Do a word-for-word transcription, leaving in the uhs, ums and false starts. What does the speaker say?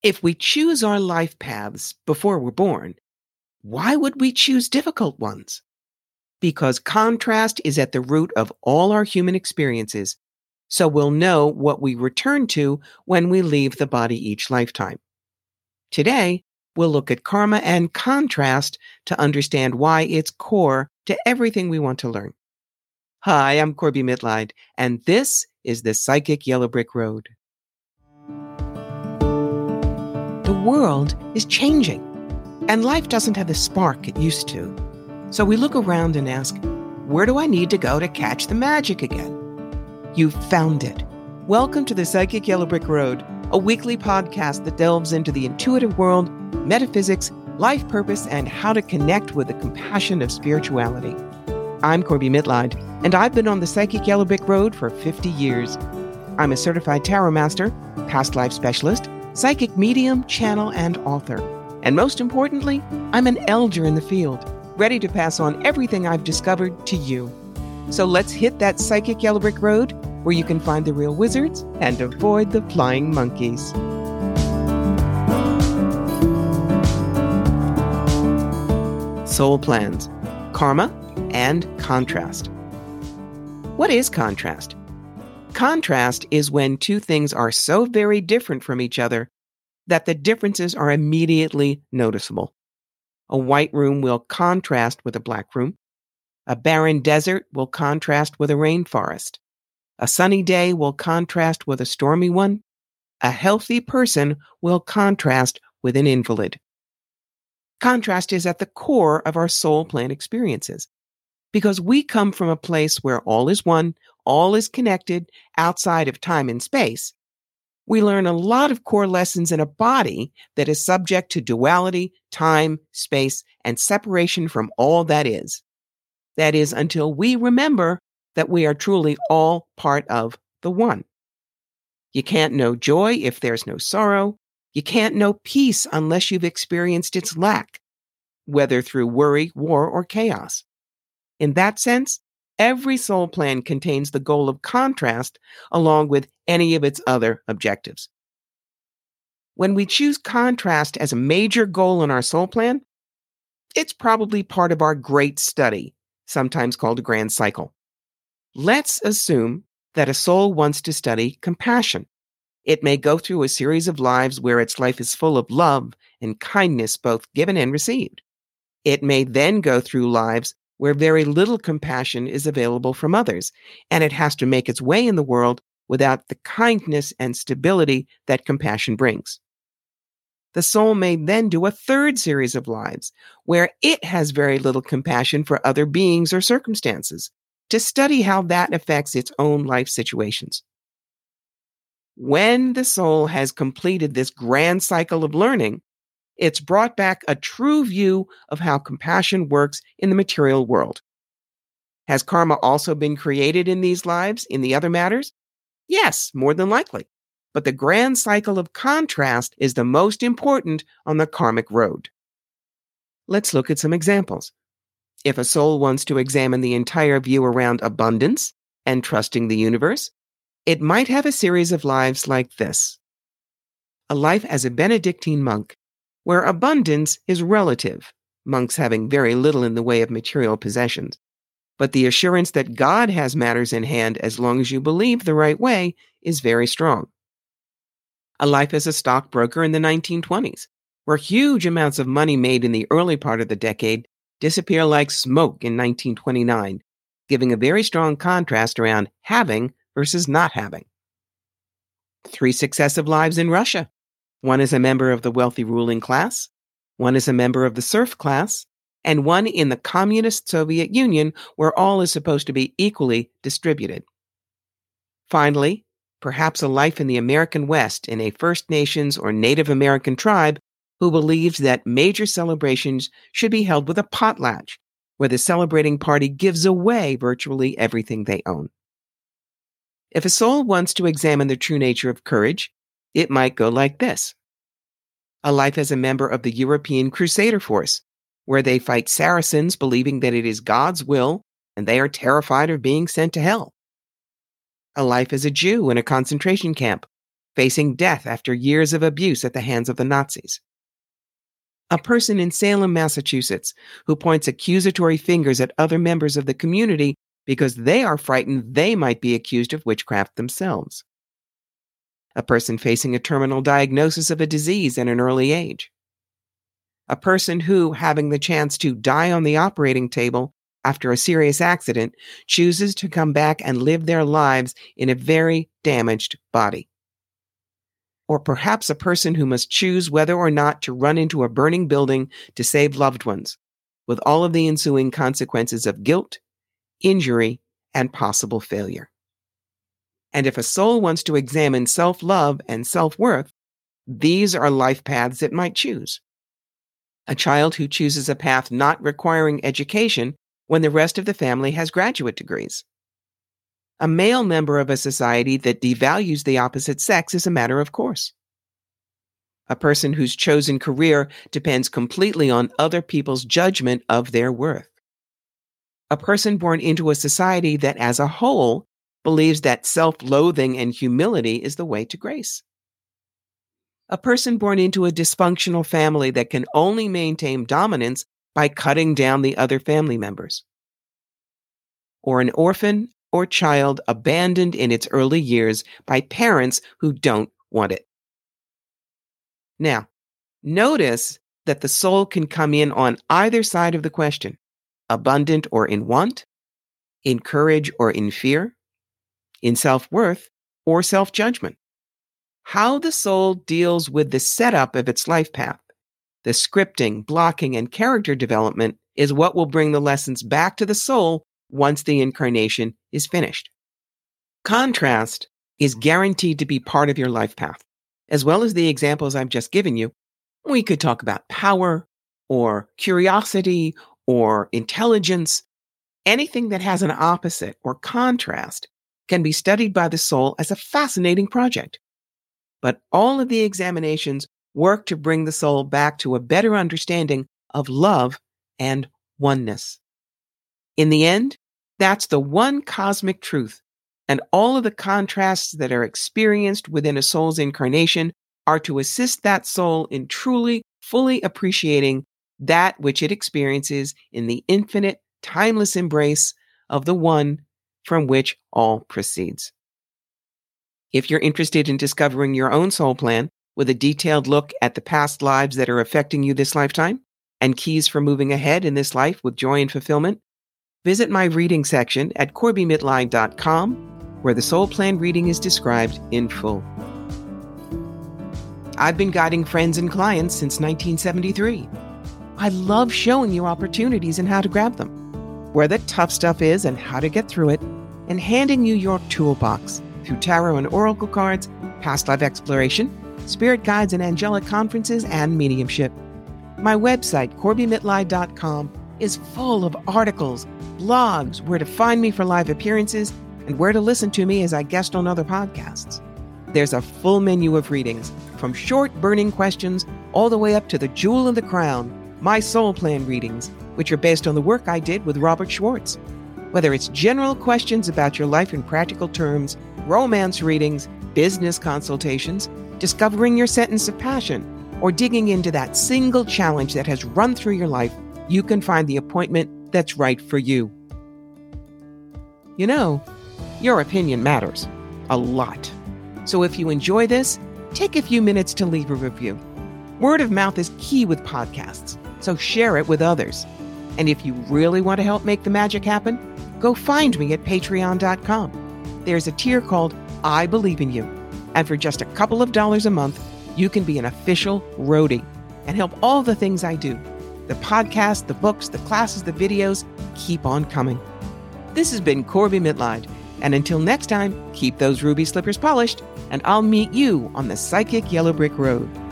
If we choose our life paths before we're born, why would we choose difficult ones? Because contrast is at the root of all our human experiences, so we'll know what we return to when we leave the body each lifetime. Today, we'll look at karma and contrast to understand why it's core to everything we want to learn. Hi, I'm Corby Mitleid, and this is the Psychic Yellow Brick Road. The world is changing, and life doesn't have the spark it used to. So we look around and ask, where do I need to go to catch the magic again? You've found it. Welcome to the Psychic Yellow Brick Road, a weekly podcast that delves into the intuitive world, metaphysics, life purpose, and how to connect with the compassion of spirituality. I'm Corby Mitleid, and I've been on the Psychic Yellow Brick Road for fifty years. I'm a certified tarot master, past life specialist, psychic medium, channel, and author. And most importantly, I'm an elder in the field, ready to pass on everything I've discovered to you. So let's hit that Psychic Yellow Brick Road where you can find the real wizards and avoid the flying monkeys. Soul plans, karma, and contrast. What is contrast? Contrast is when two things are so very different from each other that the differences are immediately noticeable. A white room will contrast with a black room. A barren desert will contrast with a rainforest. A sunny day will contrast with a stormy one. A healthy person will contrast with an invalid. Contrast is at the core of our soul plan experiences because we come from a place where all is one, all is connected outside of time and space. We learn a lot of core lessons in a body that is subject to duality, time, space, and separation from all that is. That is until we remember that we are truly all part of the one. You can't know joy if there's no sorrow. You can't know peace unless you've experienced its lack, whether through worry, war, or chaos. In that sense, every soul plan contains the goal of contrast along with any of its other objectives. When we choose contrast as a major goal in our soul plan, it's probably part of our great study, sometimes called a grand cycle. Let's assume that a soul wants to study compassion. It may go through a series of lives where its life is full of love and kindness, both given and received. It may then go through lives where very little compassion is available from others, and it has to make its way in the world without the kindness and stability that compassion brings. The soul may then do a third series of lives where it has very little compassion for other beings or circumstances to study how that affects its own life situations. When the soul has completed this grand cycle of learning, it's brought back a true view of how compassion works in the material world. Has karma also been created in these lives, in the other matters? Yes, more than likely. But the grand cycle of contrast is the most important on the karmic road. Let's look at some examples. If a soul wants to examine the entire view around abundance and trusting the universe, it might have a series of lives like this. A life as a Benedictine monk, where abundance is relative, monks having very little in the way of material possessions. But the assurance that God has matters in hand as long as you believe the right way is very strong. A life as a stockbroker in the nineteen twenties, where huge amounts of money made in the early part of the decade disappear like smoke in nineteen twenty-nine, giving a very strong contrast around having versus not having. Three successive lives in Russia. One is a member of the wealthy ruling class, one is a member of the serf class, and one in the communist Soviet Union where all is supposed to be equally distributed. Finally, perhaps a life in the American West in a First Nations or Native American tribe who believes that major celebrations should be held with a potlatch, where the celebrating party gives away virtually everything they own. If a soul wants to examine the true nature of courage, it might go like this. A life as a member of the European Crusader Force, where they fight Saracens believing that it is God's will and they are terrified of being sent to hell. A life as a Jew in a concentration camp, facing death after years of abuse at the hands of the Nazis. A person in Salem, Massachusetts, who points accusatory fingers at other members of the community because they are frightened they might be accused of witchcraft themselves. A person facing a terminal diagnosis of a disease at an early age. A person who, having the chance to die on the operating table after a serious accident, chooses to come back and live their lives in a very damaged body. Or perhaps a person who must choose whether or not to run into a burning building to save loved ones, with all of the ensuing consequences of guilt, injury, and possible failure. And if a soul wants to examine self-love and self-worth, these are life paths it might choose. A child who chooses a path not requiring education when the rest of the family has graduate degrees. A male member of a society that devalues the opposite sex is a matter of course. A person whose chosen career depends completely on other people's judgment of their worth. A person born into a society that as a whole believes that self-loathing and humility is the way to grace. A person born into a dysfunctional family that can only maintain dominance by cutting down the other family members. Or an orphan or child abandoned in its early years by parents who don't want it. Now, notice that the soul can come in on either side of the question, abundant or in want, in courage or in fear, in self-worth or self-judgment. How the soul deals with the setup of its life path, the scripting, blocking, and character development is what will bring the lessons back to the soul once the incarnation is finished. Contrast is guaranteed to be part of your life path. As well as the examples I've just given you, we could talk about power or curiosity or intelligence. Anything that has an opposite or contrast can be studied by the soul as a fascinating project. But all of the examinations work to bring the soul back to a better understanding of love and oneness. In the end, that's the one cosmic truth, and all of the contrasts that are experienced within a soul's incarnation are to assist that soul in truly, fully appreciating that which it experiences in the infinite, timeless embrace of the one from which all proceeds. If you're interested in discovering your own soul plan with a detailed look at the past lives that are affecting you this lifetime and keys for moving ahead in this life with joy and fulfillment, visit my reading section at corby mitleid dot com, where the soul plan reading is described in full. I've been guiding friends and clients since nineteen seventy-three. I love showing you opportunities and how to grab them, where the tough stuff is and how to get through it, and handing you your toolbox through tarot and oracle cards, past life exploration, spirit guides and angelic conferences, and mediumship. My website, corby mitleid dot com, is full of articles, blogs, where to find me for live appearances, and where to listen to me as I guest on other podcasts. There's a full menu of readings, from short burning questions all the way up to the jewel in the crown, my soul plan readings, which are based on the work I did with Robert Schwartz. Whether it's general questions about your life in practical terms, romance readings, business consultations, discovering your sentence of passion, or digging into that single challenge that has run through your life, you can find the appointment that's right for you. You know, your opinion matters a lot. So if you enjoy this, take a few minutes to leave a review. Word of mouth is key with podcasts, so share it with others. And if you really want to help make the magic happen, go find me at patreon dot com. There's a tier called I Believe in You. And for just a couple of dollars a month, you can be an official roadie and help all the things I do. The podcast, the books, the classes, the videos, keep on coming. This has been Corby Mitleid. And until next time, keep those ruby slippers polished, and I'll meet you on the psychic yellow brick road.